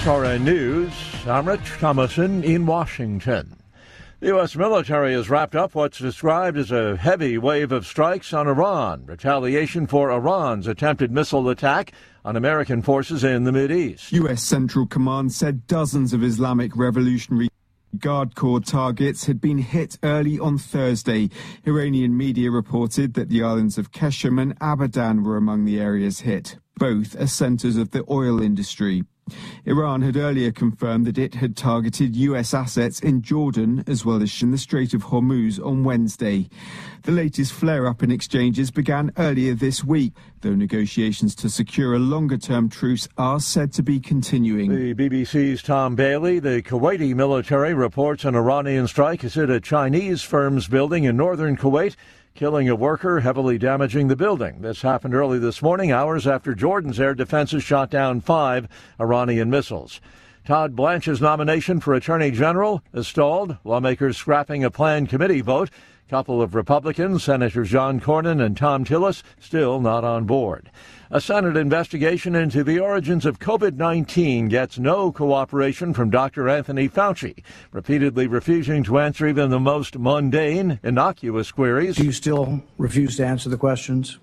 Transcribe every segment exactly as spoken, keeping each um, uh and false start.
S R N News, I'm Rich Thomason in Washington. The U S military has wrapped up what's described as a heavy wave of strikes on Iran, retaliation for Iran's attempted missile attack on American forces in the Mideast. U S Central Command said dozens of Islamic Revolutionary Guard Corps targets had been hit early on Thursday. Iranian media reported that the islands of Qeshm and Abadan were among the areas hit. Both are centers of the oil industry. Iran had earlier confirmed that it had targeted U S assets in Jordan as well as in the Strait of Hormuz on Wednesday. The latest flare-up in exchanges began earlier this week, though negotiations to secure a longer-term truce are said to be continuing. The B B C's Tom Bailey, the Kuwaiti military reports an Iranian strike has hit a Chinese firm's building in northern Kuwait, killing a worker, heavily damaging the building. This happened early this morning, hours after Jordan's air defenses shot down five Iranian missiles. Todd Blanche's nomination for Attorney General is stalled, lawmakers scrapping a planned committee vote. A couple of Republicans, Senators John Cornyn and Tom Tillis, still not on board. A Senate investigation into the origins of COVID nineteen gets no cooperation from Doctor Anthony Fauci, repeatedly refusing to answer even the most mundane, innocuous queries. Do you still refuse to answer the questions?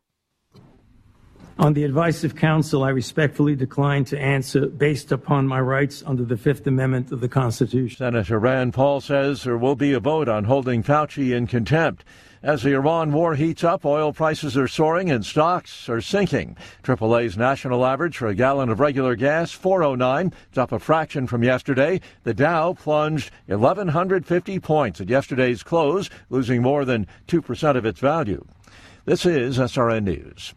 On the advice of counsel, I respectfully decline to answer based upon my rights under the Fifth Amendment of the Constitution. Senator Rand Paul says there will be a vote on holding Fauci in contempt. As the Iran war heats up, oil prices are soaring and stocks are sinking. triple A's national average for a gallon of regular gas, four oh nine. It's up a fraction from yesterday. The Dow plunged one thousand one hundred fifty points at yesterday's close, losing more than two percent of its value. This is S R N News.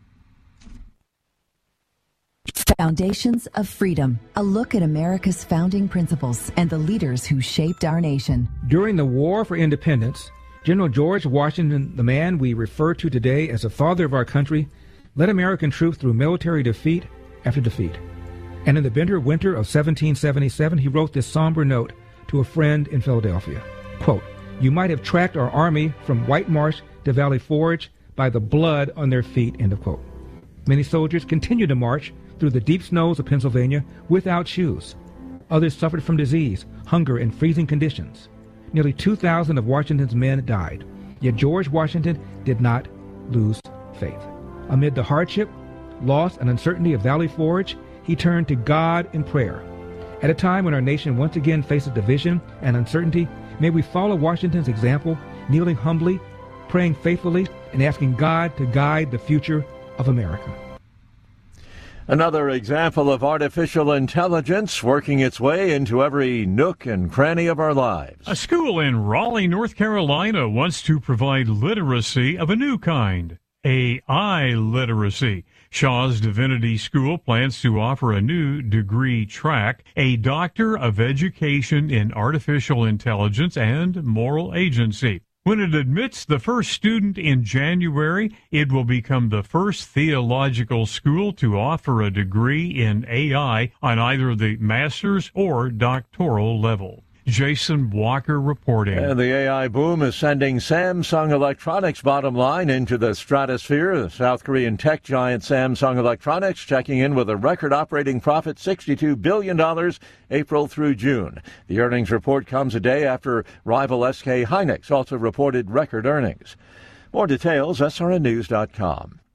Foundations of Freedom, a look at America's founding principles and the leaders who shaped our nation. During the War for Independence, General George Washington, the man we refer to today as the father of our country, led American troops through military defeat after defeat. And in the bitter winter of seventeen seventy-seven, he wrote this somber note to a friend in Philadelphia. Quote, "You might have tracked our army from White Marsh to Valley Forge by the blood on their feet," end of quote. Many soldiers continued to march through the deep snows of Pennsylvania without shoes. Others suffered from disease, hunger, and freezing conditions. Nearly two thousand of Washington's men died. Yet George Washington did not lose faith. Amid the hardship, loss, and uncertainty of Valley Forge, he turned to God in prayer. At a time when our nation once again faces division and uncertainty, may we follow Washington's example, kneeling humbly, praying faithfully, and asking God to guide the future of America. Another example of artificial intelligence working its way into every nook and cranny of our lives. A school in Raleigh, North Carolina wants to provide literacy of a new kind, A I literacy. Shaw's Divinity School plans to offer a new degree track, a Doctor of Education in Artificial Intelligence and Moral Agency. When it admits the first student in January, it will become the first theological school to offer a degree in A I on either the master's or doctoral level. Jason Walker reporting. And the A I boom is sending Samsung Electronics' bottom line into the stratosphere. The South Korean tech giant Samsung Electronics checking in with a record operating profit, sixty-two billion dollars, April through June. The earnings report comes a day after rival S K Hynix also reported record earnings. More details, S R N news dot com.